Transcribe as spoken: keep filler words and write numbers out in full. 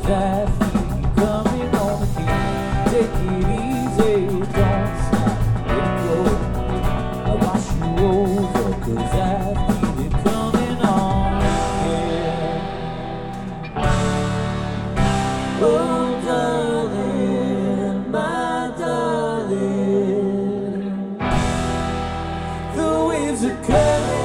I feel you coming on again. Take it easy, don't stop, let it go. I'll wash you over, cause I feel it coming on again. Oh darling, my darling, the waves are coming.